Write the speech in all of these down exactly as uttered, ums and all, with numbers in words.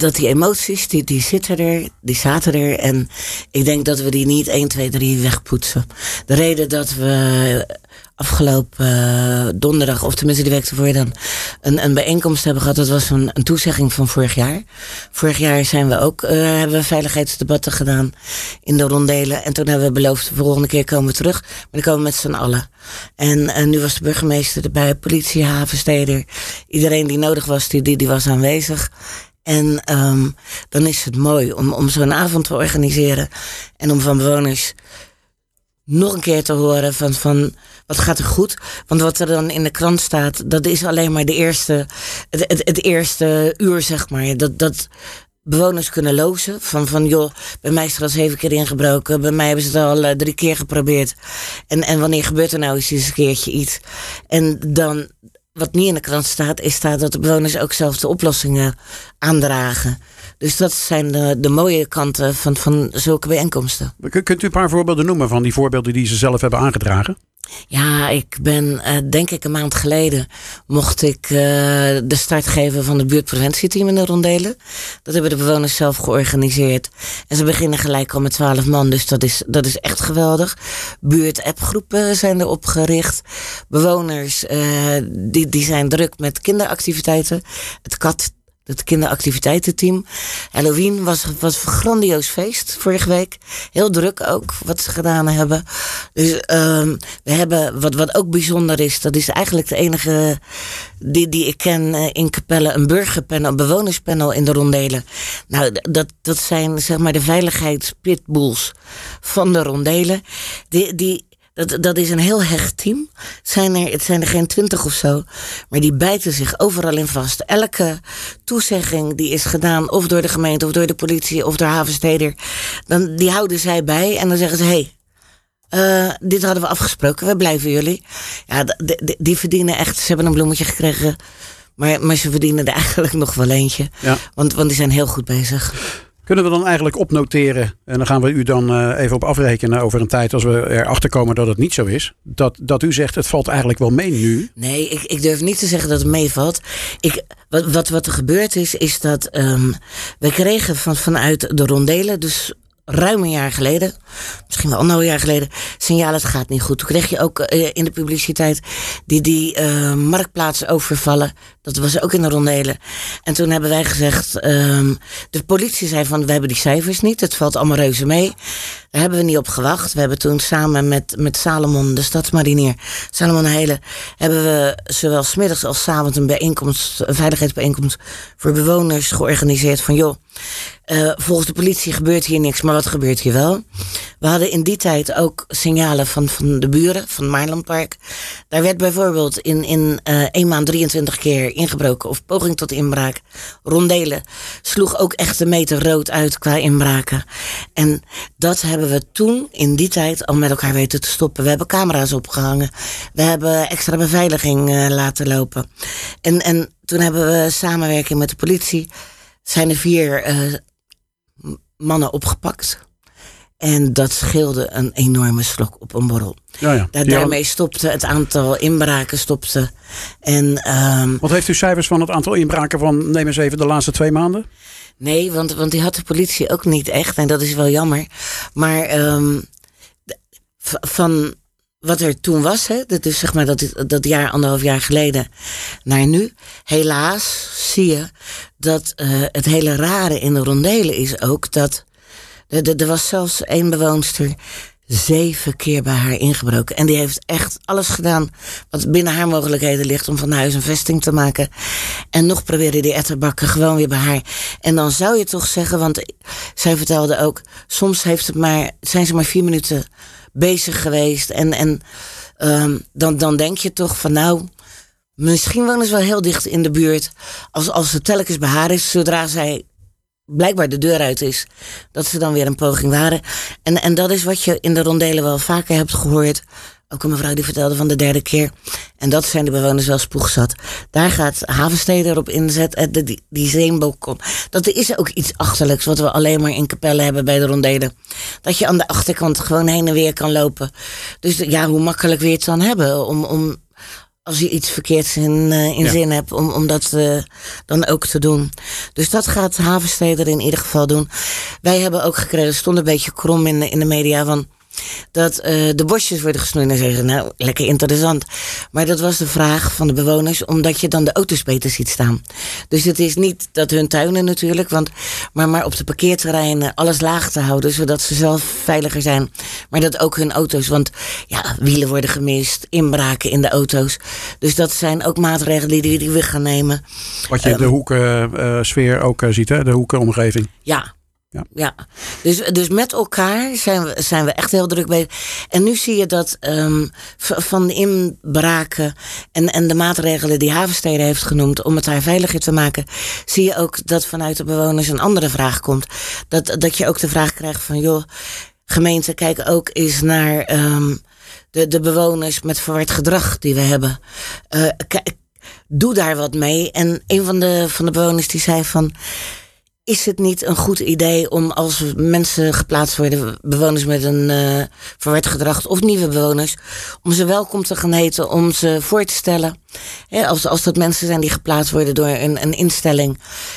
dat die emoties, die, die zitten er, die zaten er. En ik denk dat we die niet één, twee, drie wegpoetsen. De reden dat we afgelopen uh, donderdag, of tenminste die week ervoor dan, een, een bijeenkomst hebben gehad. Dat was een, een toezegging van vorig jaar. Vorig jaar zijn we ook, uh, hebben we veiligheidsdebatten gedaan in de rondelen. En toen hebben we beloofd, de volgende keer komen we terug. Maar dan komen we met z'n allen. En uh, nu was de burgemeester erbij, politie, havensteder. Iedereen die nodig was, die, die, die was aanwezig. En um, dan is het mooi om, om zo'n avond te organiseren. En om van bewoners nog een keer te horen van, van wat gaat er goed. Want wat er dan in de krant staat, dat is alleen maar de eerste, het, het, het eerste uur, zeg maar. Dat, dat bewoners kunnen lozen. Van, van joh, bij mij is er al zeven keer ingebroken. Bij mij hebben ze het al uh, drie keer geprobeerd. En, en wanneer gebeurt er nou eens een keertje iets? En dan, wat niet in de krant staat, is staat dat de bewoners ook zelf de oplossingen aandragen. Dus dat zijn de, de mooie kanten van, van zulke bijeenkomsten. Kunt u een paar voorbeelden noemen van die voorbeelden die ze zelf hebben aangedragen? Ja, ik ben, uh, denk ik een maand geleden, mocht ik uh, de start geven van het buurtpreventieteam in de rondelen. Dat hebben de bewoners zelf georganiseerd. En ze beginnen gelijk al met twaalf man, dus dat is, dat is echt geweldig. Buurt-appgroepen zijn er opgericht. Bewoners, uh, die, die zijn druk met kinderactiviteiten. Het kat Het kinderactiviteitenteam. Halloween was, was een grandioos feest vorige week. Heel druk ook, wat ze gedaan hebben. Dus um, we hebben, wat, wat ook bijzonder is, dat is eigenlijk de enige die, die ik ken uh, in Capelle, een burgerpanel, een bewonerspanel in de rondelen. Nou, dat, dat zijn zeg maar de veiligheidspitbulls van de rondelen. Die, die Dat, dat is een heel hecht team. Zijn er, het zijn er geen twintig of zo. Maar die bijten zich overal in vast. Elke toezegging die is gedaan, of door de gemeente, of door de politie, of door havensteder, dan die houden zij bij. En dan zeggen ze, hé, hey, uh, dit hadden we afgesproken, we blijven jullie. Ja, d- d- die verdienen echt, ze hebben een bloemetje gekregen, maar, maar ze verdienen er eigenlijk nog wel eentje. Ja. Want, want die zijn heel goed bezig. Kunnen we dan eigenlijk opnoteren, en dan gaan we u dan uh, even op afrekenen over een tijd als we erachter komen dat het niet zo is, dat, dat u zegt het valt eigenlijk wel mee nu? Nee, ik, ik durf niet te zeggen dat het meevalt. Ik, wat, wat, wat er gebeurd is, is dat um, we kregen van, vanuit de rondelen, dus ruim een jaar geleden, misschien wel anderhalf jaar geleden, signaal het gaat niet goed. Toen kreeg je ook uh, in de publiciteit die, die uh, marktplaatsen overvallen. Dat was ook in de rondelen. En toen hebben wij gezegd, um, de politie zei van, we hebben die cijfers niet. Het valt allemaal reuze mee. Daar hebben we niet op gewacht. We hebben toen samen met, met Salomon, de stadsmarinier, Salomon Hele, hebben we zowel 's middags als 's avonds een bijeenkomst, een veiligheidsbijeenkomst voor bewoners georganiseerd van, joh, Uh, volgens de politie gebeurt hier niks, maar wat gebeurt hier wel? We hadden in die tijd ook signalen van, van de buren, van het Maarlandpark. Daar werd bijvoorbeeld in, in uh, één maand drieëntwintig keer ingebroken, of poging tot inbraak. Rondelen sloeg ook echt een meter rood uit qua inbraken. En dat hebben we toen in die tijd al met elkaar weten te stoppen. We hebben camera's opgehangen. We hebben extra beveiliging uh, laten lopen. En, en toen hebben we samenwerking met de politie, zijn er vier uh, mannen opgepakt. En dat scheelde een enorme slok op een borrel. Ja, ja. Da- daarmee stopte het aantal inbraken stopte. En, um, wat heeft u cijfers van het aantal inbraken van, neem eens even de laatste twee maanden? Nee, want, want die had de politie ook niet echt. En dat is wel jammer. Maar um, v- van wat er toen was, hè, dat is zeg maar dat, dat jaar, anderhalf jaar geleden, naar nu. Helaas zie je dat uh, het hele rare in de rondelen is ook dat er was zelfs één bewoonster zeven keer bij haar ingebroken. En die heeft echt alles gedaan wat binnen haar mogelijkheden ligt om van huis een vesting te maken. En nog probeerde die etterbakken gewoon weer bij haar. En dan zou je toch zeggen, want zij vertelde ook, soms heeft het maar, zijn ze maar vier minuten bezig geweest. En, en um, dan, dan denk je toch van nou, misschien wonen ze wel heel dicht in de buurt. Als, als het telkens bij haar is, zodra zij blijkbaar de deur uit is, dat ze dan weer een poging waren. En, en dat is wat je in de rondelen wel vaker hebt gehoord. Ook een mevrouw die vertelde van de derde keer. En dat zijn de bewoners wel spoegzat. Daar gaat Havenstede erop inzetten. Die, die zeembalkon. Dat is ook iets achterlijks wat we alleen maar in Capelle hebben bij de rondelen. Dat je aan de achterkant gewoon heen en weer kan lopen. Dus ja, hoe makkelijk wil je het dan hebben om, om als je iets verkeerds in, uh, in ja. zin hebt, om, om dat uh, dan ook te doen. Dus dat gaat Havenstede in ieder geval doen. Wij hebben ook gekregen, het stond een beetje krom in de, in de media, van dat uh, de bosjes worden gesnoeid. En zeggen, nou, lekker interessant. Maar dat was de vraag van de bewoners, omdat je dan de auto's beter ziet staan. Dus het is niet dat hun tuinen natuurlijk, want, maar, maar op de parkeerterreinen alles laag te houden, zodat ze zelf veiliger zijn. Maar dat ook hun auto's, want ja, wielen worden gemist, inbraken in de auto's. Dus dat zijn ook maatregelen die, die we gaan nemen. Wat je in um, de hoekensfeer uh, ook uh, ziet, hè? De hoekenomgeving. Ja. Ja, ja. Dus, dus met elkaar zijn we, zijn we echt heel druk bezig. En nu zie je dat um, van de inbraken en, en de maatregelen die Havenstede heeft genoemd om het daar veiliger te maken, zie je ook dat vanuit de bewoners een andere vraag komt. Dat, dat je ook de vraag krijgt van, joh, gemeente, kijk ook eens naar um, de, de bewoners met verward gedrag die we hebben. Uh, k- doe daar wat mee. En een van de, van de bewoners die zei van, is het niet een goed idee om als mensen geplaatst worden, bewoners met een uh, verward gedrag of nieuwe bewoners, om ze welkom te gaan heten, om ze voor te stellen. He, als, als dat mensen zijn die geplaatst worden door een, een instelling.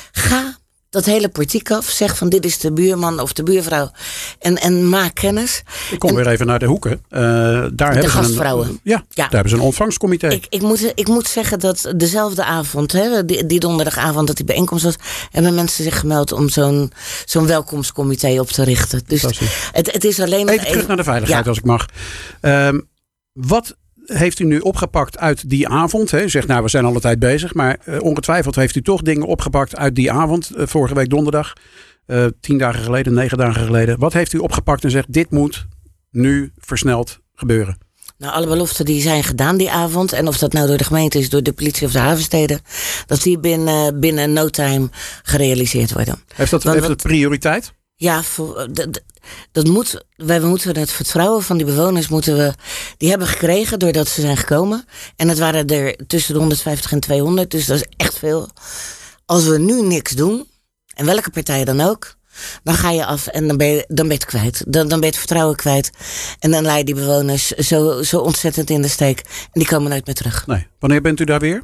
Ga dat hele portiek af, zeg van dit is de buurman of de buurvrouw en, en maak kennis. Ik kom en, weer even naar de hoeken. Uh, daar de hebben gastvrouwen. Ze een, ja, ja, daar hebben ze een ontvangstcomité. Ik, ik, moet, ik moet zeggen dat dezelfde avond, hè, die, die donderdagavond dat die bijeenkomst was, hebben mensen zich gemeld om zo'n, zo'n welkomstcomité op te richten. Dus het, het is alleen... Even terug naar de veiligheid, ja. als ik mag. Um, wat heeft u nu opgepakt uit die avond? Hè? U zegt, nou, we zijn al een tijd bezig. Maar uh, ongetwijfeld heeft u toch dingen opgepakt uit die avond. Uh, vorige week donderdag. Uh, tien dagen geleden, negen dagen geleden. Wat heeft u opgepakt en zegt, dit moet nu versneld gebeuren? Nou, alle beloften die zijn gedaan die avond. En of dat nou door de gemeente is, door de politie of de Havenstede, dat die binnen, binnen no time gerealiseerd worden. Heeft dat, Want, heeft dat prioriteit? Ja, voor, d- d- dat moet, wij moeten het vertrouwen van die bewoners moeten we, die hebben gekregen doordat ze zijn gekomen. En het waren er tussen de honderdvijftig en tweehonderd, dus dat is echt veel. Als we nu niks doen, en welke partij dan ook, dan ga je af en dan ben je, dan ben je het kwijt. Dan, dan ben je het vertrouwen kwijt. En dan laat je die bewoners zo, zo ontzettend in de steek. En die komen nooit meer terug. Nee. Wanneer bent u daar weer?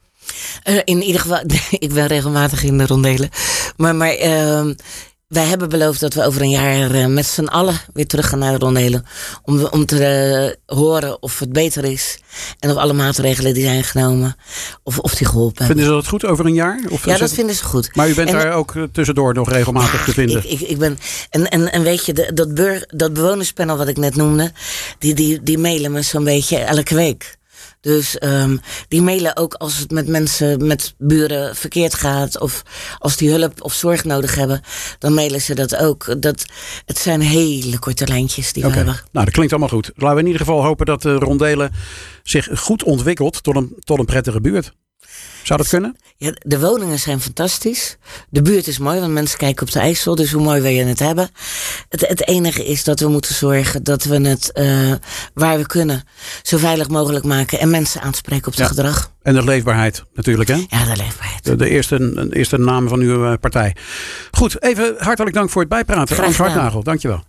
Uh, in ieder geval, ik ben regelmatig in de rondelen. Maar, maar uh, wij hebben beloofd dat we over een jaar uh, met z'n allen weer terug gaan naar de rondelen. Om, om te uh, horen of het beter is. En of alle maatregelen die zijn genomen, of, of die geholpen hebben. Vinden ze dat goed over een jaar? Of ja, dat het... vinden ze goed. Maar u bent en, daar ook tussendoor nog regelmatig ja, te vinden? Ik, ik, ik ben, en, en, en weet je, de, dat, bur, dat bewonerspanel wat ik net noemde, die, die, die mailen me zo'n beetje elke week. Dus um, die mailen ook als het met mensen, met buren verkeerd gaat, of als die hulp of zorg nodig hebben, dan mailen ze dat ook. Dat, het zijn hele korte lijntjes die okay. we hebben. Nou, dat klinkt allemaal goed. Laten we in ieder geval hopen dat de rondelen zich goed ontwikkelt tot een, tot een prettige buurt. Zou dat kunnen? Ja, de woningen zijn fantastisch. De buurt is mooi, want mensen kijken op de IJssel. Dus hoe mooi wil je het hebben? Het, het enige is dat we moeten zorgen dat we het uh, waar we kunnen zo veilig mogelijk maken. En mensen aanspreken op het ja. gedrag. En de leefbaarheid natuurlijk, hè? Ja, de leefbaarheid. De, de eerste, de eerste naam van uw partij. Goed, even hartelijk dank voor het bijpraten. Frans Hartnagel, dankjewel.